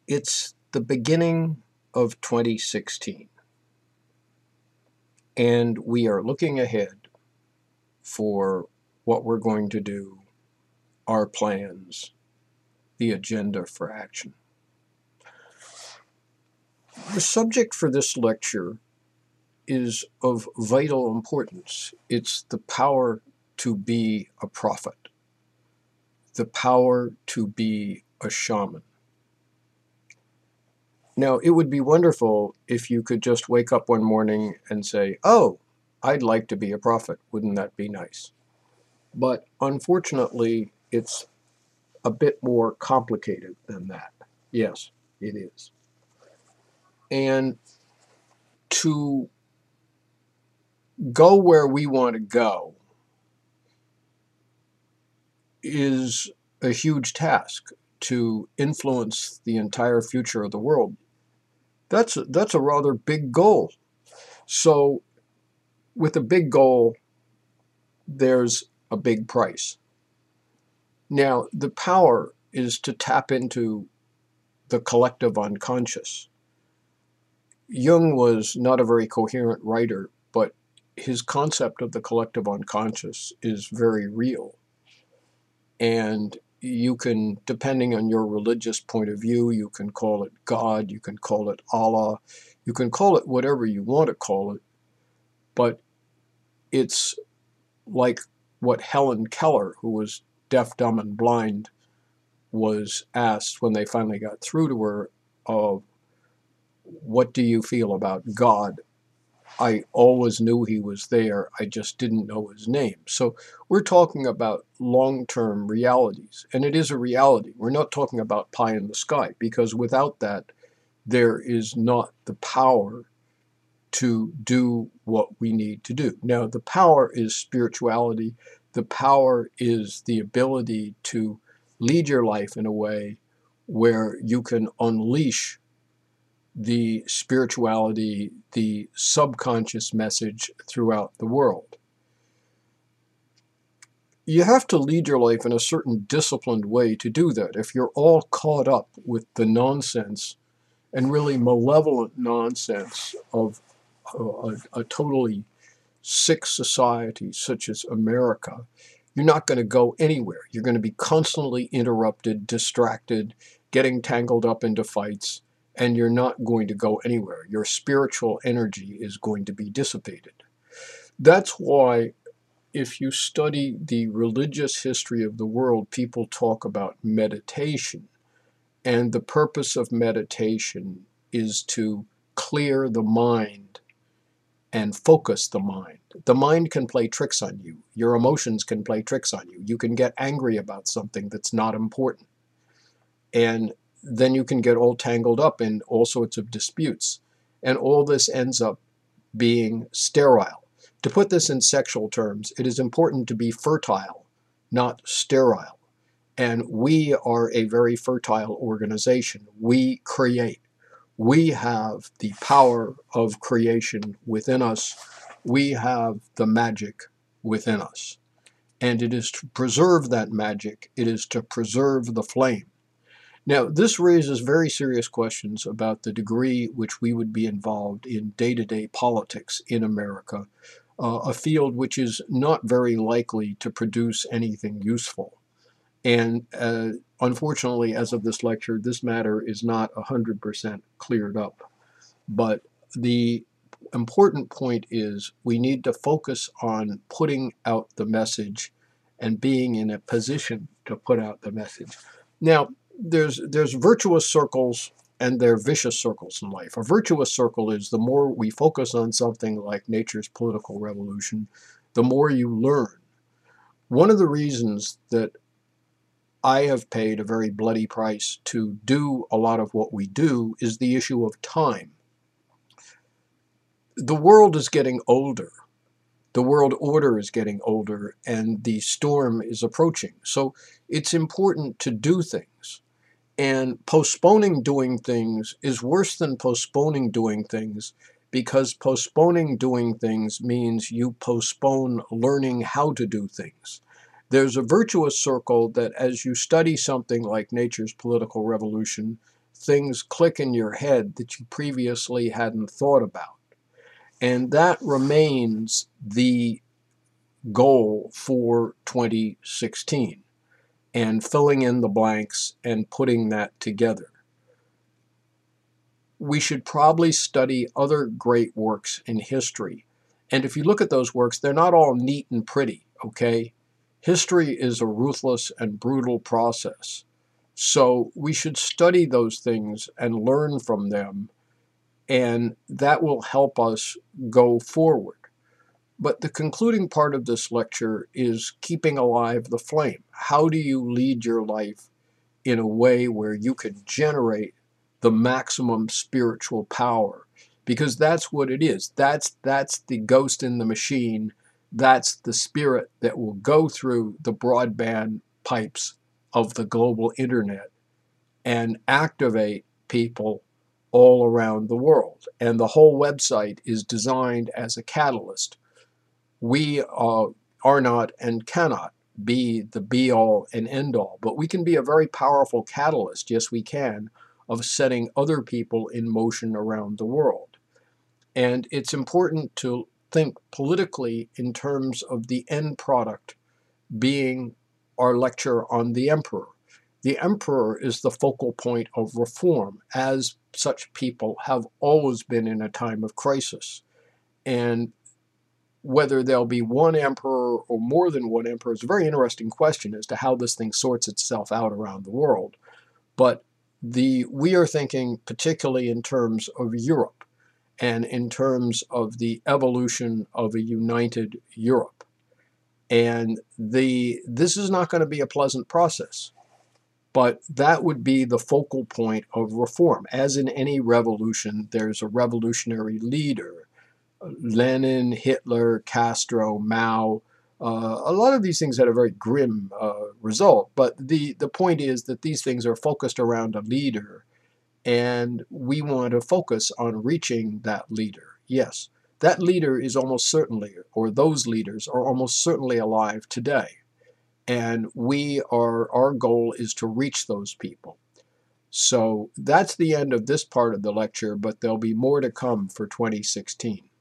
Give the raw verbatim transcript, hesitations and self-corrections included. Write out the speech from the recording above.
It's the beginning of twenty sixteen, and we are looking ahead for what we're going to do, our plans, the agenda for action. The subject for this lecture is of vital importance. It's the power to be a prophet, the power to be a shaman. Now, it would be wonderful if you could just wake up one morning and say, oh, I'd like to be a prophet. Wouldn't that be nice? But unfortunately, it's a bit more complicated than that. Yes, it is. And to go where we want to go is a huge task. To influence the entire future of the world, that's a, that's a rather big goal. So with a big goal, there's a big price. Now, the power is to tap into the collective unconscious. Jung was not a very coherent writer, but his concept of the collective unconscious is very real. And you can, depending on your religious point of view, you can call it God, you can call it Allah, you can call it whatever you want to call it, but it's like what Helen Keller, who was deaf, dumb, and blind, was asked when they finally got through to her of, what do you feel about God? I always knew he was there, I just didn't know his name. So we're talking about long-term realities, and it is a reality. We're not talking about pie in the sky, because without that, there is not the power to do what we need to do. Now, the power is spirituality. The power is the ability to lead your life in a way where you can unleash the spirituality, the subconscious message throughout the world. You have to lead your life in a certain disciplined way to do that. If you're all caught up with the nonsense and really malevolent nonsense of a, a, a totally sick society such as America, you're not going to go anywhere. You're going to be constantly interrupted, distracted, getting tangled up into fights, and you're not going to go anywhere. Your spiritual energy is going to be dissipated. That's why if you study the religious history of the world, people talk about meditation. And the purpose of meditation is to clear the mind and focus the mind. The mind can play tricks on you. Your emotions can play tricks on you. You can get angry about something that's not important. And then you can get all tangled up in all sorts of disputes. And all this ends up being sterile. To put this in sexual terms, it is important to be fertile, not sterile. And we are a very fertile organization. We create. We have the power of creation within us. We have the magic within us. And it is to preserve that magic. It is to preserve the flame. Now, this raises very serious questions about the degree which we would be involved in day-to-day politics in America, uh, a field which is not very likely to produce anything useful. And uh, unfortunately, as of this lecture, this matter is not one hundred percent cleared up. But the important point is we need to focus on putting out the message and being in a position to put out the message. Now, there's there's virtuous circles and there are vicious circles in life. A virtuous circle is the more we focus on something like nature's political revolution, the more you learn. One of the reasons that I have paid a very bloody price to do a lot of what we do is the issue of time. The world is getting older. The world order is getting older, and the storm is approaching. So it's important to do things. And postponing doing things is worse than postponing doing things, because postponing doing things means you postpone learning how to do things. There's a virtuous circle that as you study something like nature's political revolution, things click in your head that you previously hadn't thought about. And that remains the goal for twenty sixteen, and filling in the blanks and putting that together. We should probably study other great works in history. And if you look at those works, they're not all neat and pretty, okay? History is a ruthless and brutal process. So we should study those things and learn from them, and that will help us go forward. But the concluding part of this lecture is keeping alive the flame. How do you lead your life in a way where you can generate the maximum spiritual power? Because that's what it is. That's, that's the ghost in the machine. That's the spirit that will go through the broadband pipes of the global internet and activate people all around the world. And the whole website is designed as a catalyst. We uh, are not and cannot be the be-all and end-all, but we can be a very powerful catalyst, yes we can, of setting other people in motion around the world. And it's important to think politically in terms of the end product being our lecture on the emperor. The emperor is the focal point of reform, as such people have always been in a time of crisis. And whether there'll be one emperor or more than one emperor is a very interesting question as to how this thing sorts itself out around the world. But the we are thinking particularly in terms of Europe and in terms of the evolution of a united Europe. And the this is not going to be a pleasant process, but that would be the focal point of reform. As in any revolution, there's a revolutionary leader. Lenin, Hitler, Castro, Mao, uh, a lot of these things had a very grim uh, result, but the, the point is that these things are focused around a leader, and we want to focus on reaching that leader. Yes, that leader is almost certainly, or those leaders are almost certainly alive today, and we are, our goal is to reach those people. So that's the end of this part of the lecture, but there'll be more to come for twenty sixteen.